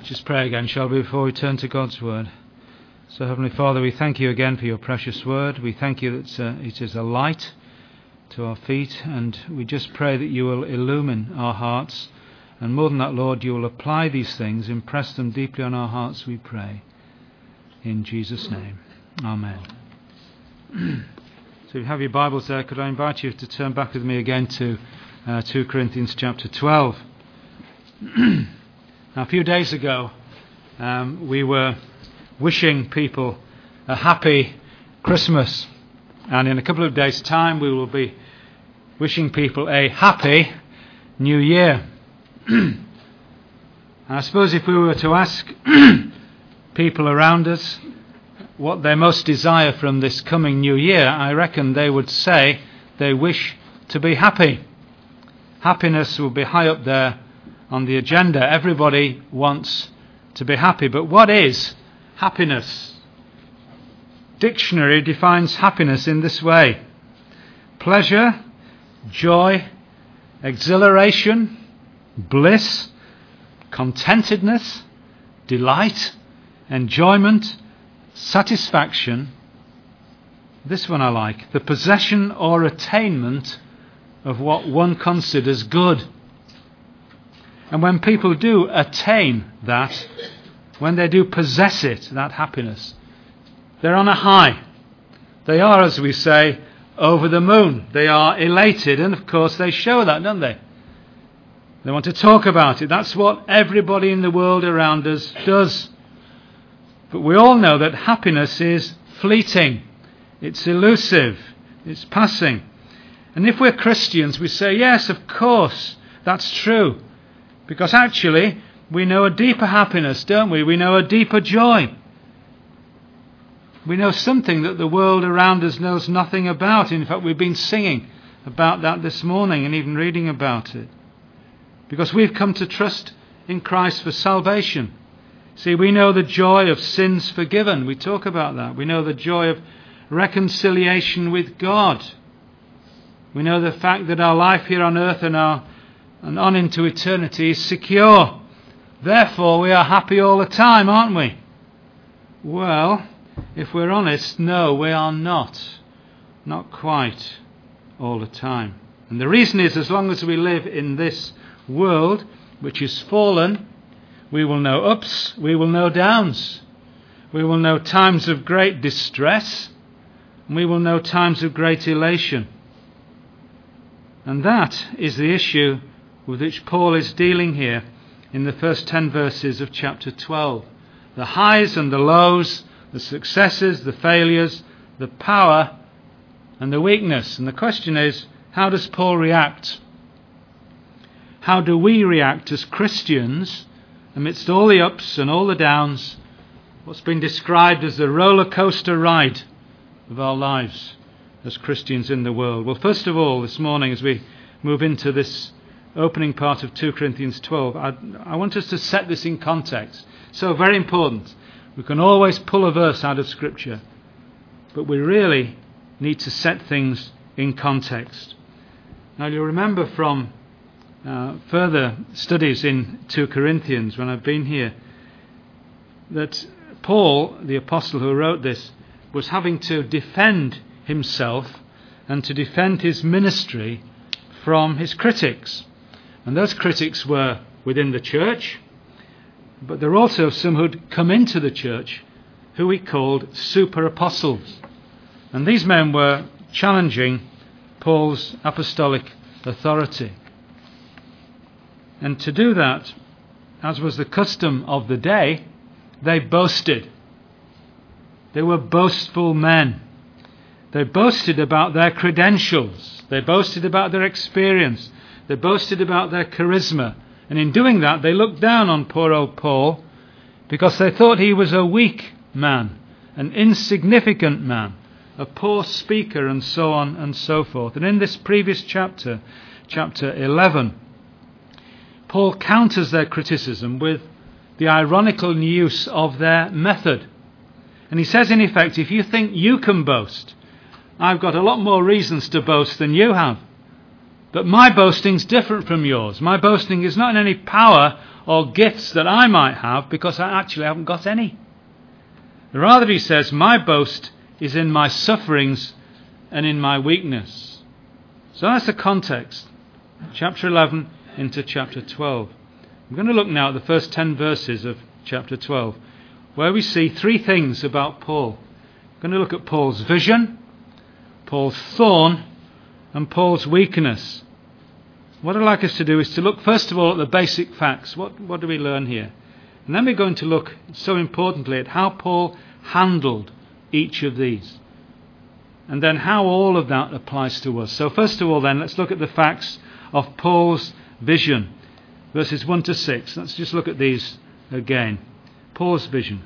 Just pray again, shall we, before we turn to God's Word. So, Heavenly Father, we thank you again for your precious Word. We thank you that it is a light to our feet, and we just pray that you will illumine our hearts. And more than that, Lord, you will apply these things, impress them deeply on our hearts, we pray. In Jesus' name. Amen. So if you have your Bibles there, could I invite you to turn back with me again to 2 Corinthians chapter 12. Now, a few days ago, we were wishing people a happy Christmas. And in a couple of days' time, we will be wishing people a happy New Year. And I suppose if we were to ask people around us what they most desire from this coming New Year, I reckon they would say they wish to be happy. Happiness will be high up there on the agenda. Everybody wants to be happy. But what is happiness? Dictionary defines happiness in this way: pleasure, joy, exhilaration, bliss, contentedness, delight, enjoyment, satisfaction. This one I like: the possession or attainment of what one considers good. And when people do attain that, when they do possess it, that happiness, they're on a high. They are, as we say, over the moon. They are elated, and of course they show that, don't they? They want to talk about it. That's what everybody in the world around us does. But we all know that happiness is fleeting. It's elusive. It's passing. And if we're Christians, we say, yes, of course, that's true. Because actually, we know a deeper happiness, don't we? We know a deeper joy. We know something that the world around us knows nothing about. In fact, we've been singing about that this morning and even reading about it. Because we've come to trust in Christ for salvation. See, we know the joy of sins forgiven. We talk about that. We know the joy of reconciliation with God. We know the fact that our life here on earth and on into eternity is secure. Therefore, we are happy all the time, aren't we? Well, if we're honest, no, we are not. Not quite all the time. And the reason is, as long as we live in this world, which is fallen, we will know ups, we will know downs. We will know times of great distress, and we will know times of great elation. And that is the issue with which Paul is dealing here in the first 10 verses of chapter 12. The highs and the lows, the successes, the failures, the power and the weakness. And the question is, how does Paul react? How do we react as Christians amidst all the ups and all the downs, what's been described as the roller coaster ride of our lives as Christians in the world? Well, first of all, this morning, as we move into this opening part of 2 Corinthians 12, I want us to set this in context. So very important. We can always pull a verse out of Scripture, but we really need to set things in context. Now, you'll remember from further studies in 2 Corinthians, when I've been here, that Paul, the apostle who wrote this, was having to defend himself and to defend his ministry from his critics. And those critics were within the church, but there were also some who'd come into the church who he called super apostles. And these men were challenging Paul's apostolic authority. And to do that, as was the custom of the day, they boasted. They were boastful men. They boasted about their credentials. They boasted about their experience. They boasted about their charisma. And in doing that, they looked down on poor old Paul because they thought he was a weak man, an insignificant man, a poor speaker, and so on and so forth. And in this previous chapter, chapter 11, Paul counters their criticism with the ironical use of their method. And he says, in effect, if you think you can boast, I've got a lot more reasons to boast than you have. But my boasting's different from yours. My boasting is not in any power or gifts that I might have, because I actually haven't got any. Rather, he says, my boast is in my sufferings and in my weakness. So that's the context. Chapter 11 into chapter 12. I'm going to look now at the first 10 verses of chapter 12, where we see three things about Paul. We're going to look at Paul's vision, Paul's thorn, and Paul's weakness. What I'd like us to do is to look first of all at the basic facts. What do we learn here? And then we're going to look, so importantly, at how Paul handled each of these. And then how all of that applies to us. So first of all then, let's look at the facts of Paul's vision. Verses 1 to 6. Let's just look at these again. Paul's vision.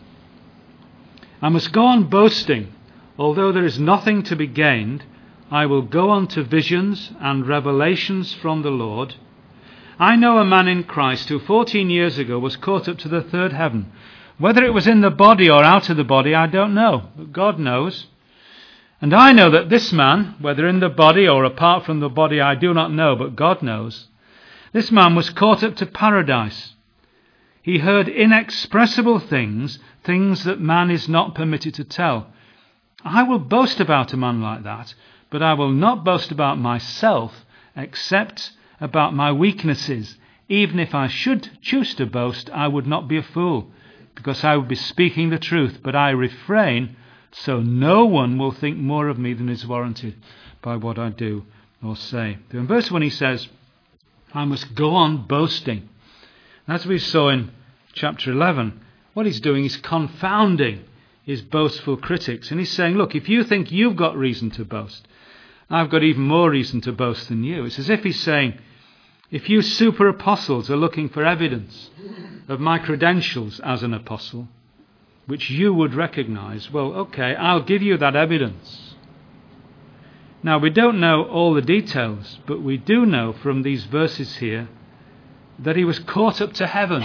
I must go on boasting, although there is nothing to be gained. I will go on to visions and revelations from the Lord. I know a man in Christ who 14 years ago was caught up to the third heaven. Whether it was in the body or out of the body, I don't know, but God knows. And I know that this man, whether in the body or apart from the body, I do not know, but God knows. This man was caught up to paradise. He heard inexpressible things, things that man is not permitted to tell. I will boast about a man like that, but I will not boast about myself, except about my weaknesses. Even if I should choose to boast, I would not be a fool, because I would be speaking the truth. But I refrain, so no one will think more of me than is warranted by what I do or say. So in verse 1 he says, I must go on boasting. As we saw in chapter 11, what he's doing is confounding his boastful critics. And he's saying, look, if you think you've got reason to boast, I've got even more reason to boast than you. It's as if he's saying, if you super apostles are looking for evidence of my credentials as an apostle, which you would recognize, well, okay, I'll give you that evidence. Now, we don't know all the details, but we do know from these verses here that he was caught up to heaven,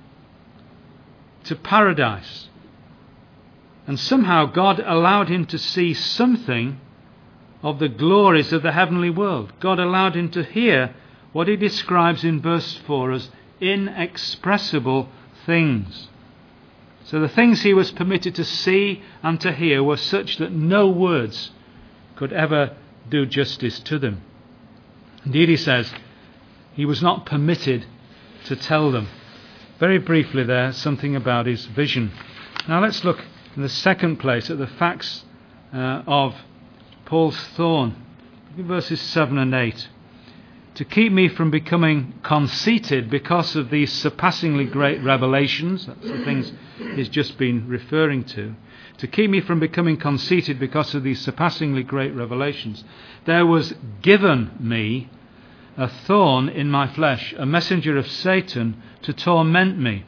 to paradise. And somehow God allowed him to see something of the glories of the heavenly world. God allowed him to hear what he describes in verse 4 as inexpressible things. So the things he was permitted to see and to hear were such that no words could ever do justice to them. Indeed, he says, he was not permitted to tell them. Very briefly there, something about his vision. Now let's look in the second place at the facts of Paul's thorn. Verses 7 and 8. To keep me from becoming conceited because of these surpassingly great revelations, that's the things he's just been referring to keep me from becoming conceited because of these surpassingly great revelations, there was given me a thorn in my flesh, a messenger of Satan to torment me.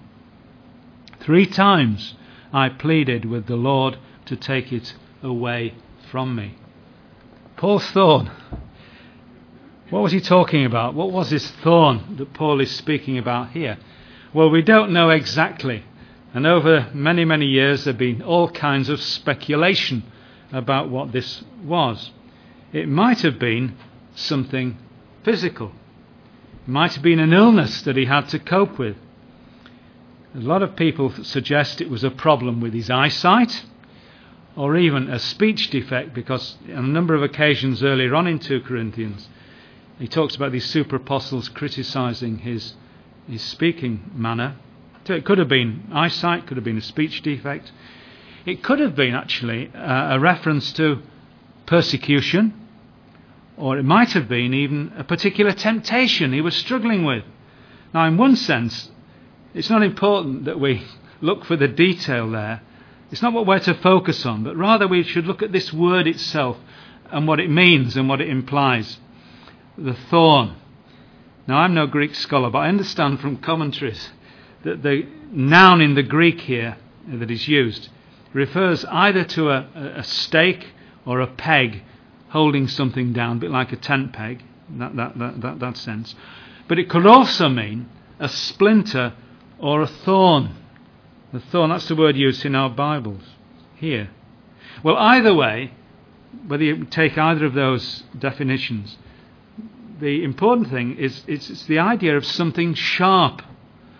3 times I pleaded with the Lord to take it away from me. Paul's thorn. What was he talking about? What was this thorn that Paul is speaking about here? Well, we don't know exactly. And over many, many years there have been all kinds of speculation about what this was. It might have been something physical. It might have been an illness that he had to cope with. A lot of people suggest it was a problem with his eyesight, or even a speech defect, because on a number of occasions earlier on in 2 Corinthians, he talks about these super apostles criticizing his speaking manner. So it could have been eyesight, could have been a speech defect. It could have been actually a reference to persecution, or it might have been even a particular temptation he was struggling with. Now, in one sense, it's not important that we look for the detail there. It's not what we're to focus on, but rather we should look at this word itself and what it means and what it implies. The thorn. Now, I'm no Greek scholar, but I understand from commentaries that the noun in the Greek here that is used refers either to a stake or a peg holding something down, a bit like a tent peg, that sense. But it could also mean a splinter or a thorn. The thorn, that's the word used in our Bibles here. Well, either way, whether you take either of those definitions, the important thing is it's the idea of something sharp,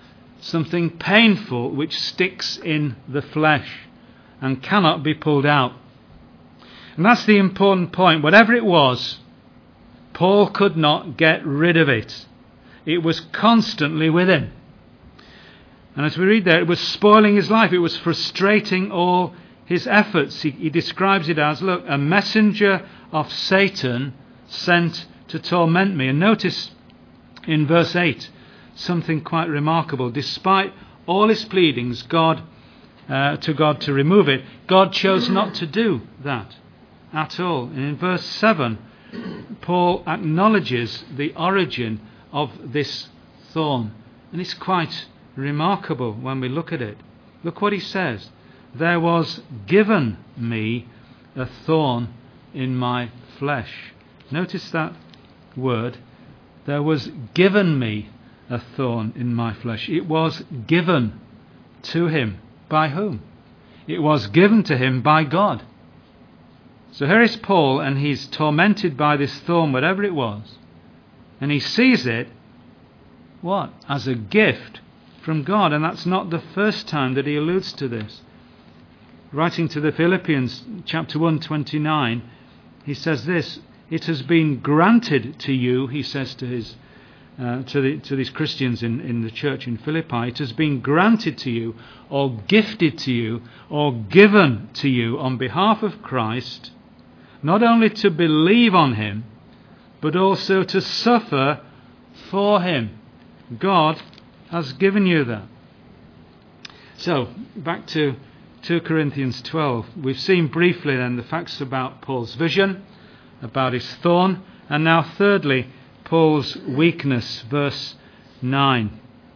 something painful which sticks in the flesh and cannot be pulled out. And that's the important point. Whatever it was, Paul could not get rid of it. It was constantly with him. And as we read there, it was spoiling his life. It was frustrating all his efforts. He describes it as, look, a messenger of Satan sent to torment me. And notice in verse 8, something quite remarkable. Despite all his pleadings to God to remove it, God chose not to do that at all. And in verse 7, Paul acknowledges the origin of this thorn. And it's quite remarkable when we look at it. Look what he says. There was given me a thorn in my flesh. Notice that word. There was given me a thorn in my flesh. It was given to him. By whom? It was given to him by God. So here is Paul, and he's tormented by this thorn, whatever it was. And he sees it, what? As a gift from God. And that's not the first time that he alludes to this. Writing to the Philippians, chapter 1:29, he says this, it has been granted to you, he says to his to these Christians in the church in Philippi, it has been granted to you, or gifted to you, or given to you on behalf of Christ, not only to believe on him, but also to suffer for him. God has given you that. So, back to 2 Corinthians 12. We've seen briefly then the facts about Paul's vision, about his thorn, and now thirdly, Paul's weakness, verse 9.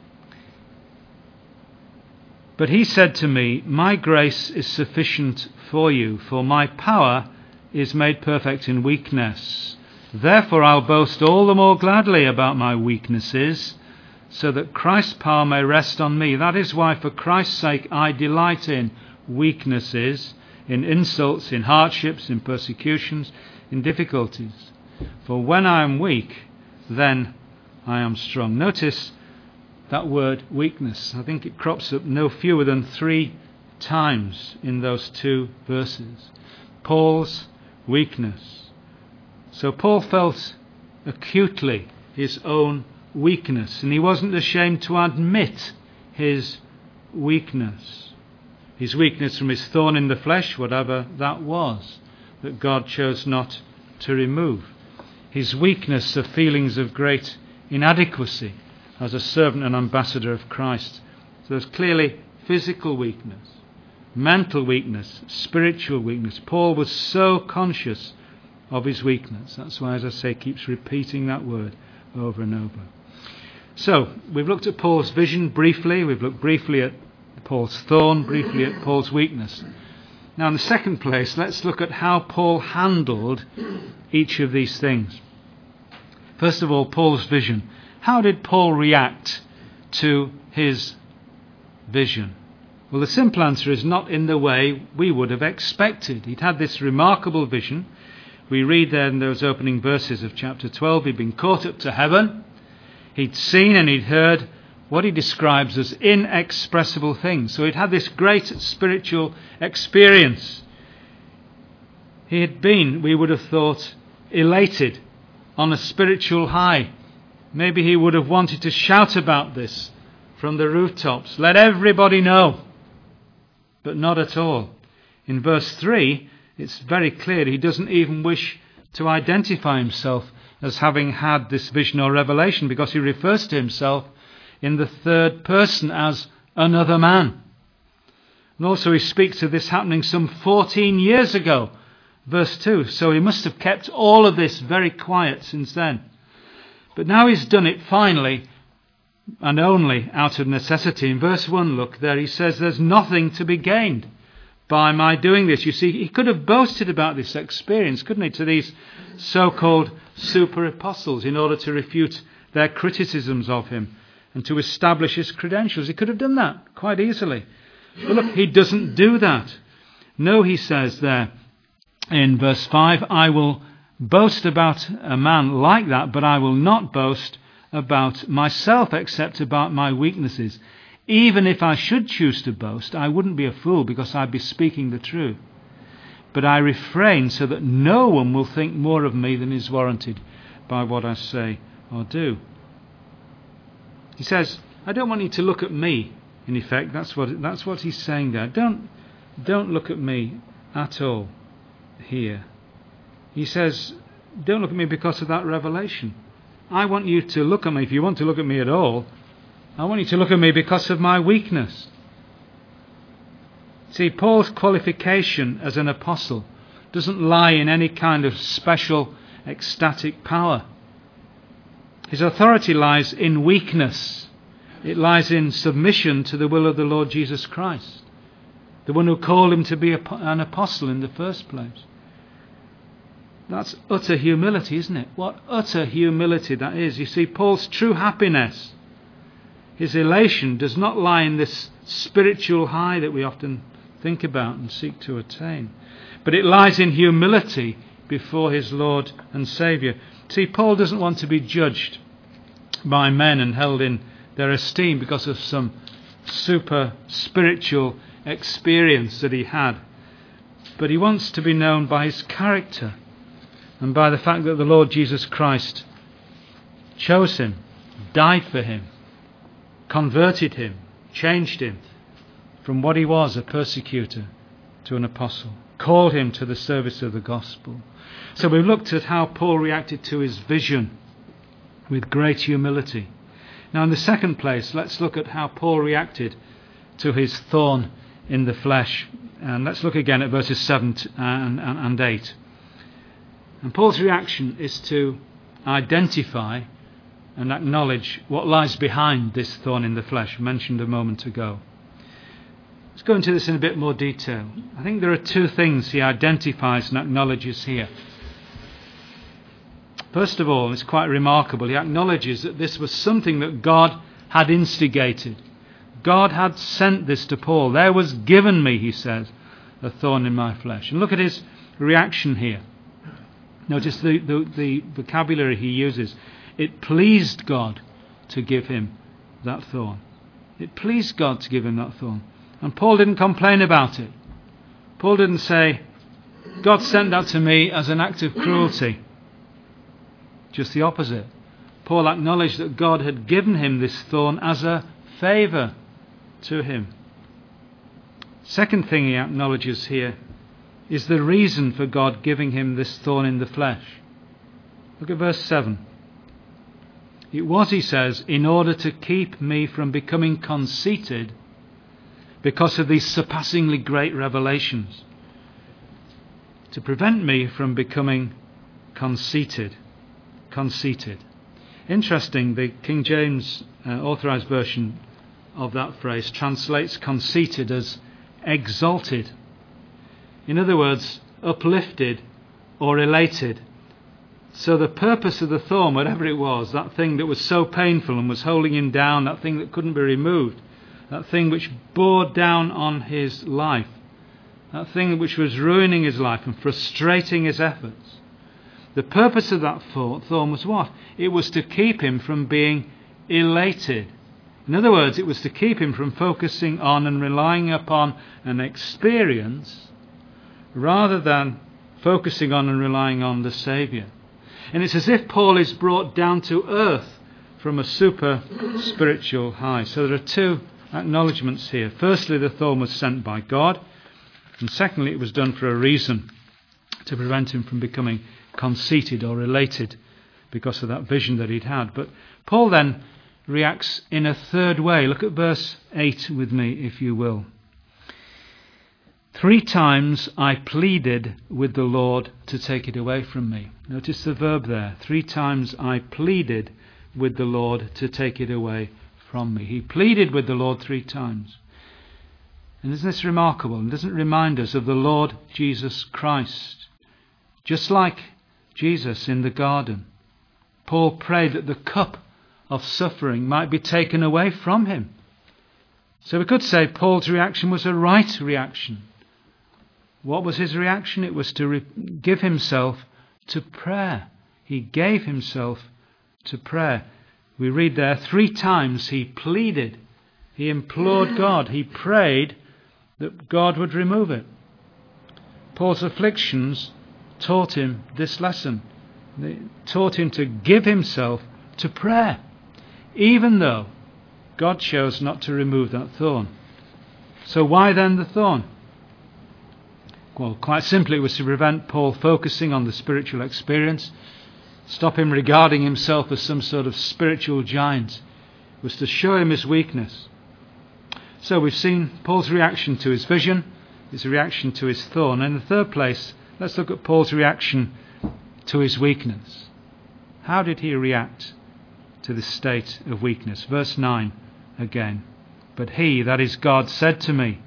But he said to me, my grace is sufficient for you, for my power is made perfect in weakness. Therefore I'll boast all the more gladly about my weaknesses, so that Christ's power may rest on me. That is why for Christ's sake I delight in weaknesses, in insults, in hardships, in persecutions, in difficulties. For when I am weak, then I am strong. Notice that word weakness. I think it crops up no fewer than 3 times in those 2 verses. Paul's weakness. So Paul felt acutely his own weakness, and he wasn't ashamed to admit his weakness. His weakness from his thorn in the flesh, whatever that was, that God chose not to remove. His weakness of feelings of great inadequacy as a servant and ambassador of Christ. So there's clearly physical weakness, mental weakness, spiritual weakness. Paul was so conscious of his weakness. That's why, as I say, he keeps repeating that word over and over. So, we've looked at Paul's vision briefly. We've looked briefly at Paul's thorn, briefly at Paul's weakness. Now, in the second place, let's look at how Paul handled each of these things. First of all, Paul's vision. How did Paul react to his vision? Well, the simple answer is not in the way we would have expected. He'd had this remarkable vision. We read there in those opening verses of chapter 12, he'd been caught up to heaven. He'd seen and he'd heard what he describes as inexpressible things. So he'd had this great spiritual experience. He had been, we would have thought, elated on a spiritual high. Maybe he would have wanted to shout about this from the rooftops. Let everybody know. But not at all. In verse 3, it's very clear he doesn't even wish to identify himself as having had this vision or revelation, because he refers to himself in the third person as another man. And also he speaks of this happening some 14 years ago, verse 2. So he must have kept all of this very quiet since then. But now he's done it finally, and only out of necessity. In verse 1, look there, he says there's nothing to be gained by my doing this. You see, he could have boasted about this experience, couldn't he, to these so-called super apostles in order to refute their criticisms of him and to establish his credentials. He could have done that quite easily. But look, he doesn't do that. No, he says there in verse 5, I will boast about a man like that, but I will not boast about myself except about my weaknesses. even if I should choose to boast, I wouldn't be a fool because I'd be speaking the truth. But I refrain so that no one will think more of me than is warranted by what I say or do. He says, I don't want you to look at me, in effect. That's what he's saying there. Don't look at me at all here. He says, don't look at me because of that revelation. I want you to look at me, if you want to look at me at all, I want you to look at me because of my weakness. See, Paul's qualification as an apostle doesn't lie in any kind of special ecstatic power. His authority lies in weakness. It lies in submission to the will of the Lord Jesus Christ, the one who called him to be an apostle in the first place. That's utter humility, isn't it? What utter humility that is. You see, Paul's true happiness, his elation, does not lie in this spiritual high that we often think about and seek to attain, but it lies in humility before his Lord and Saviour. See, Paul doesn't want to be judged by men and held in their esteem because of some super spiritual experience that he had, but he wants to be known by his character and by the fact that the Lord Jesus Christ chose him, died for him, converted him, changed him from what he was, a persecutor, to an apostle, called him to the service of the gospel. So we've looked at how Paul reacted to his vision with great humility. Now in the second place, let's look at how Paul reacted to his thorn in the flesh. And let's look again at verses 7 and 8. And Paul's reaction is to identify and acknowledge what lies behind this thorn in the flesh mentioned a moment ago. Let's go into this in a bit more detail. I think there are two things he identifies and acknowledges here. First of all, it's quite remarkable, he acknowledges that this was something that God had instigated. God had sent this to Paul. There was given me, he says, a thorn in my flesh. And look at his reaction here. Notice the vocabulary he uses. It pleased God to give him that thorn. It pleased God to give him that thorn. And Paul didn't complain about it. Paul didn't say, God sent that to me as an act of cruelty. Just the opposite. Paul acknowledged that God had given him this thorn as a favour to him. Second thing he acknowledges here is the reason for God giving him this thorn in the flesh. Look at verse 7. It was, he says, in order to keep me from becoming conceited because of these surpassingly great revelations. To prevent me from becoming conceited. Interesting, the King James Authorized Version of that phrase translates conceited as exalted. In other words, uplifted or elated. So the purpose of the thorn, whatever it was, that thing that was so painful and was holding him down, that thing that couldn't be removed, that thing which bore down on his life, that thing which was ruining his life and frustrating his efforts, the purpose of that thorn was what? It was to keep him from being elated. In other words, it was to keep him from focusing on and relying upon an experience rather than focusing on and relying on the Saviour. And it's as if Paul is brought down to earth from a super spiritual high. So there are two acknowledgements here. Firstly, the thorn was sent by God. And secondly, it was done for a reason, to prevent him from becoming conceited or elated because of that vision that he'd had. But Paul then reacts in a third way. Look at verse 8 with me, if you will. 3 times I pleaded with the Lord to take it away from me. Notice the verb there. 3 times I pleaded with the Lord to take it away from me. He pleaded with the Lord 3 times. And isn't this remarkable? And doesn't it remind us of the Lord Jesus Christ? Just like Jesus in the garden, Paul prayed that the cup of suffering might be taken away from him. So we could say Paul's reaction was a right reaction. What was his reaction? It was to give himself to prayer. He gave himself to prayer. We read there 3 times he pleaded He implored God. He prayed that God would remove it. Paul's afflictions taught him this lesson. They taught him to give himself to prayer, even though God chose not to remove that thorn. So why then the thorn? Well, quite simply, it was to prevent Paul focusing on the spiritual experience, stop him regarding himself as some sort of spiritual giant. It was to show him his weakness. So we've seen Paul's reaction to his vision, his reaction to his thorn. And in the third place, let's look at Paul's reaction to his weakness. How did he react to this state of weakness? Verse 9 again. But he, that is God, said to me,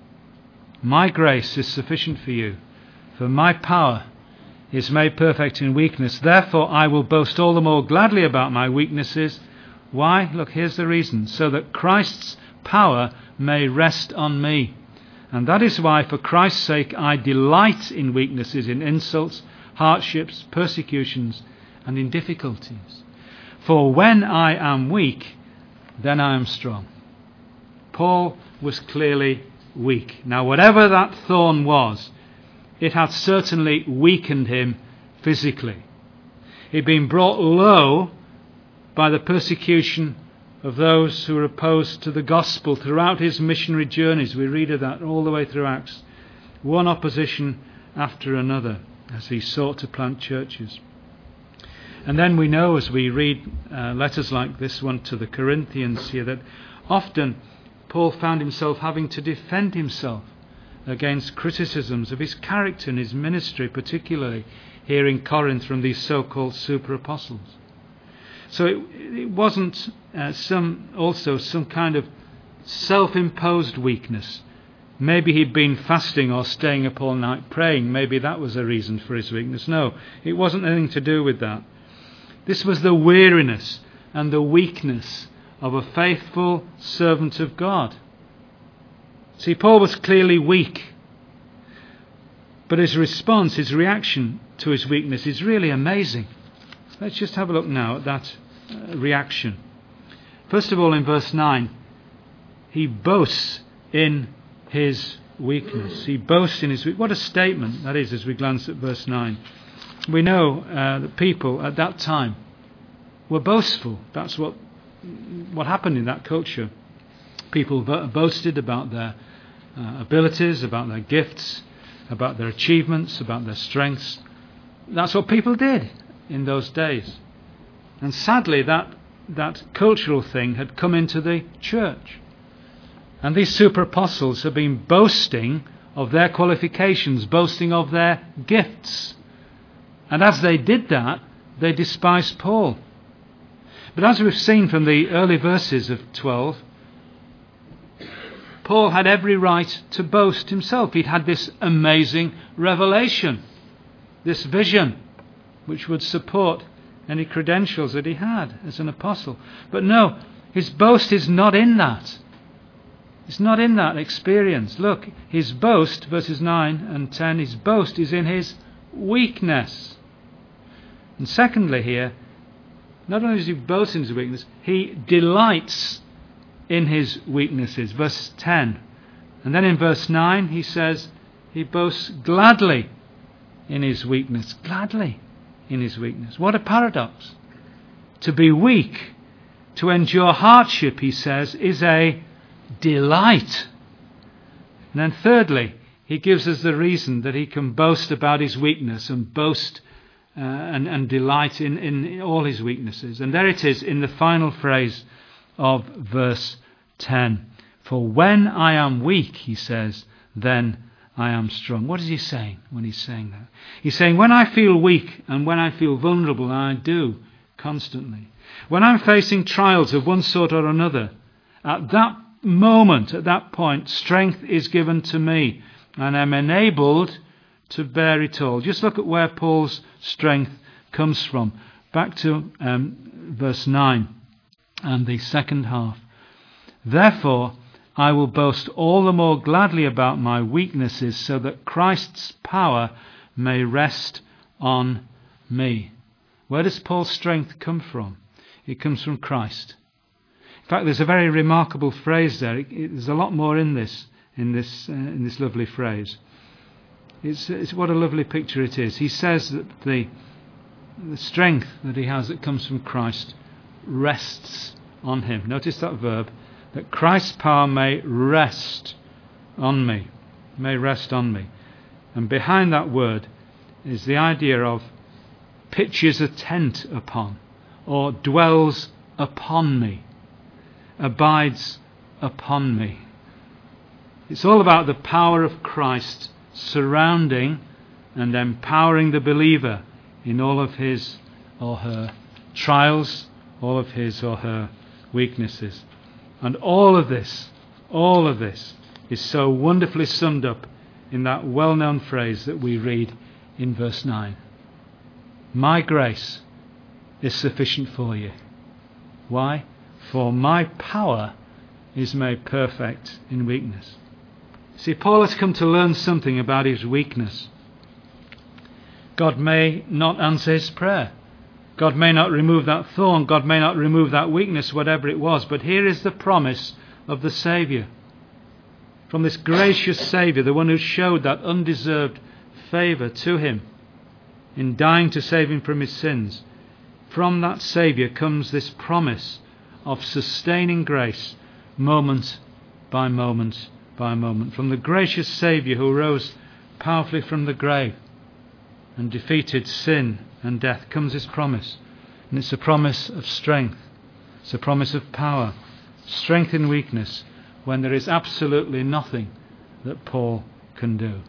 my grace is sufficient for you, for my power is made perfect in weakness. Therefore I will boast all the more gladly about my weaknesses. Why? Look, here's the reason. So that Christ's power may rest on me. And that is why, for Christ's sake, I delight in weaknesses, in insults, hardships, persecutions, and in difficulties. For when I am weak, then I am strong. Paul was clearly weak. Now, whatever that thorn was, it had certainly weakened him physically. He'd been brought low by the persecution of those who were opposed to the gospel throughout his missionary journeys. We read of that all the way through Acts. One opposition after another as he sought to plant churches. And then we know, as we read letters like this one to the Corinthians here, that often Paul found himself having to defend himself against criticisms of his character and his ministry, particularly here in Corinth from these so-called super-apostles. So it wasn't some kind of self-imposed weakness. Maybe he'd been fasting or staying up all night praying. Maybe that was a reason for his weakness. No, it wasn't anything to do with that. This was the weariness and the weakness of a faithful servant of God. See, Paul was clearly weak. But his response, his reaction to his weakness is really amazing. Let's just have a look now at that reaction. First of all, in verse 9, he boasts in his weakness. He boasts in his weakness. What a statement that is as we glance at verse 9. We know that people at that time were boastful. That's what happened in that culture. People boasted about their abilities, about their gifts, about their achievements, about their strengths. That's what people did in those days. And sadly, that cultural thing had come into the church. And these super apostles have been boasting of their qualifications, boasting of their gifts. And as they did that, they despised Paul. But as we've seen from the early verses of 12, Paul had every right to boast himself. He'd had this amazing revelation, this vision, which would support any credentials that he had as an apostle. But no, his boast is not in that. It's not in that experience. Look, his boast, verses 9 and 10, his boast is in his weakness. And secondly here, not only does he boast in his weakness, he delights in his weaknesses. Verse 10. And then in verse 9 he says he boasts gladly in his weakness. Gladly in his weakness. What a paradox. To be weak, to endure hardship, he says, is a delight. And then thirdly, he gives us the reason that he can boast about his weakness and boast and delight in all his weaknesses. And there it is in the final phrase of verse 10. For when I am weak, he says, then I am strong. What is he saying when he's saying that? He's saying when I feel weak and when I feel vulnerable, and I do constantly, when I'm facing trials of one sort or another, at that moment, at that point, strength is given to me and I'm enabled to bear it all. Just look at where Paul's strength comes from. Back to verse 9 and the second half. Therefore, I will boast all the more gladly about my weaknesses so that Christ's power may rest on me. Where does Paul's strength come from? It comes from Christ. It fact, there's a very remarkable phrase there. There's a lot more in this lovely phrase. It's what a lovely picture it is. He says that the strength that he has that comes from Christ rests on him. Notice that verb, that Christ's power may rest on me. May rest on me. And behind that word is the idea of pitches a tent upon, or dwells upon me, abides upon me. It's all about the power of Christ surrounding and empowering the believer in all of his or her trials, all of his or her weaknesses. And all of this is so wonderfully summed up in that well-known phrase that we read in verse 9. My grace is sufficient for you. Why? For my power is made perfect in weakness. See, Paul has come to learn something about his weakness. God may not answer his prayer. God may not remove that thorn. God may not remove that weakness, whatever it was. But here is the promise of the Saviour. From this gracious Saviour, the one who showed that undeserved favour to him in dying to save him from his sins. From that Saviour comes this promise of sustaining grace moment by moment by moment. From the gracious Saviour who rose powerfully from the grave and defeated sin and death comes this promise. And it's a promise of strength. It's a promise of power. Strength in weakness when there is absolutely nothing that Paul can do.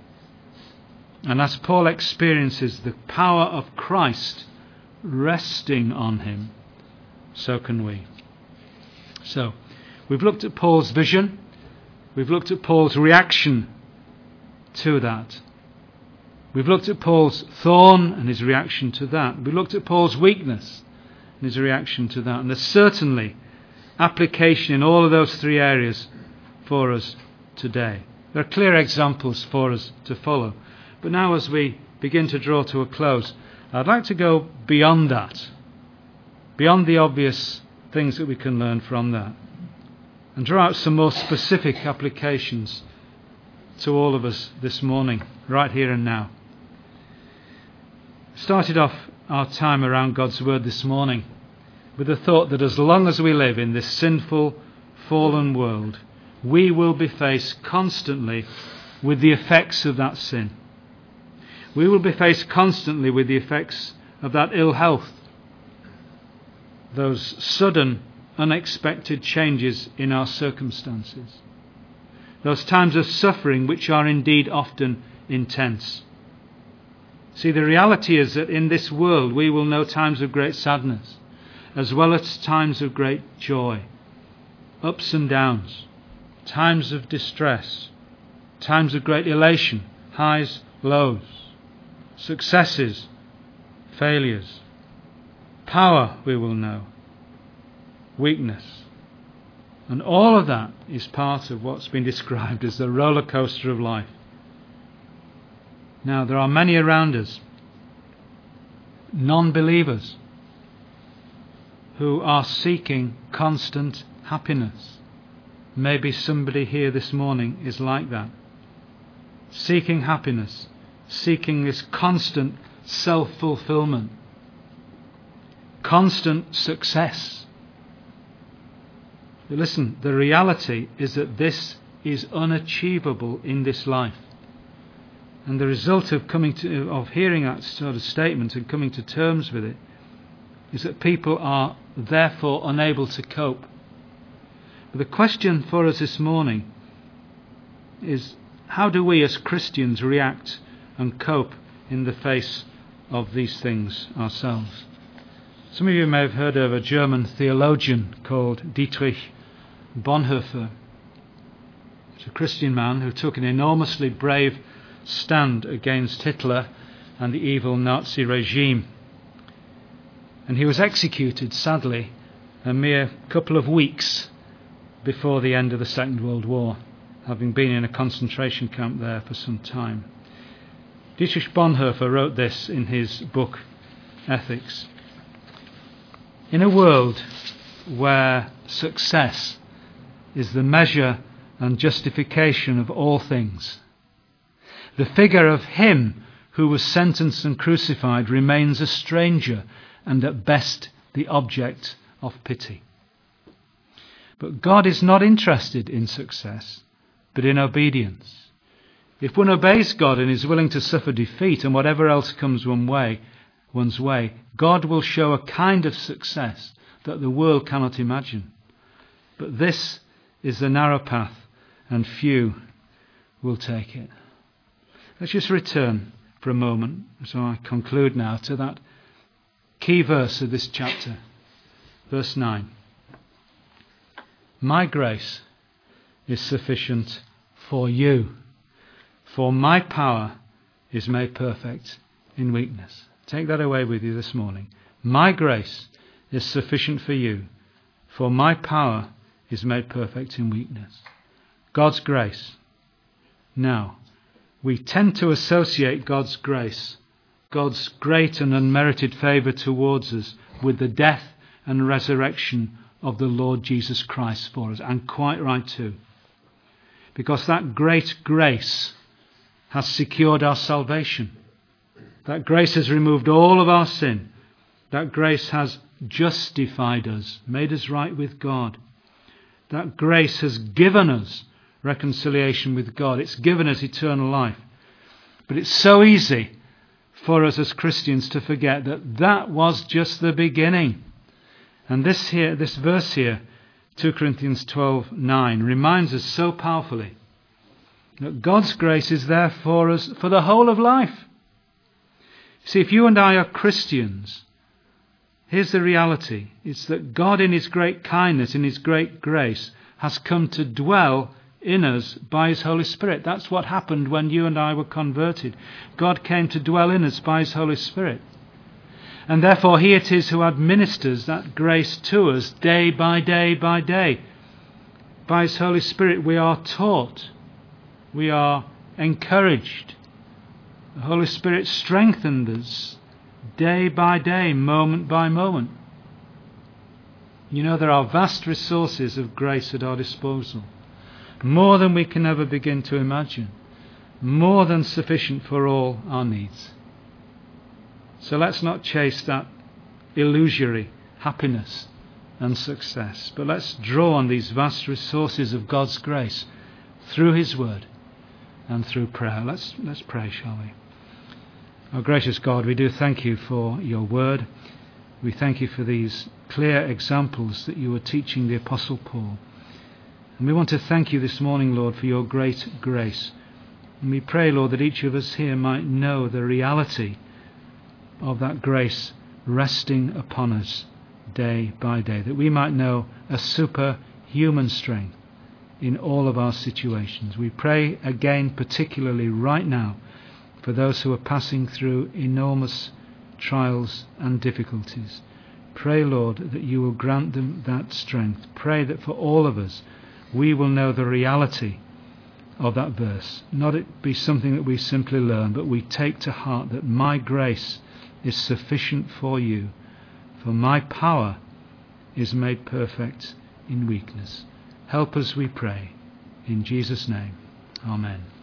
And as Paul experiences the power of Christ resting on him, so can we. So, we've looked at Paul's vision. We've looked at Paul's reaction to that. We've looked at Paul's thorn and his reaction to that. We've looked at Paul's weakness and his reaction to that. And there's certainly application in all of those three areas for us today. There are clear examples for us to follow. But now as we begin to draw to a close, I'd like to go beyond that, beyond the obvious things that we can learn from that, and draw out some more specific applications to all of us this morning, right here and now. Started off our time around God's Word this morning with the thought that as long as we live in this sinful, fallen world, we will be faced constantly with the effects of that sin. We will be faced constantly with the effects of that ill health, those sudden, unexpected changes in our circumstances, those times of suffering which are indeed often intense. See, the reality is that in this world we will know times of great sadness as well as times of great joy, ups and downs, times of distress, times of great elation, highs, lows, successes, failures. Power we will know, weakness. And all of that is part of what's been described as the roller coaster of life. Now, there are many around us, non-believers, who are seeking constant happiness. Maybe somebody here this morning is like that. Seeking happiness, seeking this constant self-fulfillment, constant success. But listen, the reality is that this is unachievable in this life. And the result of hearing that sort of statement and coming to terms with it is that people are therefore unable to cope. But the question for us this morning is, how do we as Christians react and cope in the face of these things ourselves? Some of you may have heard of a German theologian called Dietrich Bonhoeffer. He's a Christian man who took an enormously brave stand against Hitler and the evil Nazi regime. And he was executed, sadly, a mere couple of weeks before the end of the Second World War, having been in a concentration camp there for some time. Dietrich Bonhoeffer wrote this in his book, Ethics. In a world where success is the measure and justification of all things. The figure of him who was sentenced and crucified remains a stranger and at best the object of pity. But God is not interested in success, but in obedience. If one obeys God and is willing to suffer defeat and whatever else comes one's way, God will show a kind of success that the world cannot imagine. But this is the narrow path, and few will take it. Let's just return for a moment, so I conclude now, to that key verse of this chapter, verse 9. My grace is sufficient for you, for my power is made perfect in weakness. Take that away with you this morning. My grace is sufficient for you, for my power is made perfect in weakness. God's grace. Now, we tend to associate God's grace, God's great and unmerited favour towards us, with the death and resurrection of the Lord Jesus Christ for us, and quite right too. Because that great grace has secured our salvation. That grace has removed all of our sin. That grace has justified us, made us right with God. That grace has given us reconciliation with God. It's given us eternal life. But it's so easy for us as Christians to forget that that was just the beginning. And this verse here, 2 Corinthians 12:9, reminds us so powerfully that God's grace is there for us for the whole of life. See, if you and I are Christians, here's the reality. It's that God in his great kindness, in his great grace, has come to dwell in us by his Holy Spirit. That's what happened when you and I were converted. God came to dwell in us by his Holy Spirit. And therefore he it is who administers that grace to us day by day by day. By his Holy Spirit we are taught. We are encouraged. The Holy Spirit strengthens us day by day, moment by moment. You know, there are vast resources of grace at our disposal. More than we can ever begin to imagine. More than sufficient for all our needs. So let's not chase that illusory happiness and success, but let's draw on these vast resources of God's grace through his word and through prayer. Let's pray, shall we? Our gracious God, we do thank you for your word. We thank you for these clear examples that you were teaching the Apostle Paul. And we want to thank you this morning, Lord, for your great grace. And we pray, Lord, that each of us here might know the reality of that grace resting upon us day by day, that we might know a superhuman strength in all of our situations. We pray again, particularly right now, for those who are passing through enormous trials and difficulties. Pray, Lord, that you will grant them that strength. Pray that for all of us, we will know the reality of that verse. Not it be something that we simply learn, but we take to heart that my grace is sufficient for you, for my power is made perfect in weakness. Help us, we pray, in Jesus' name. Amen.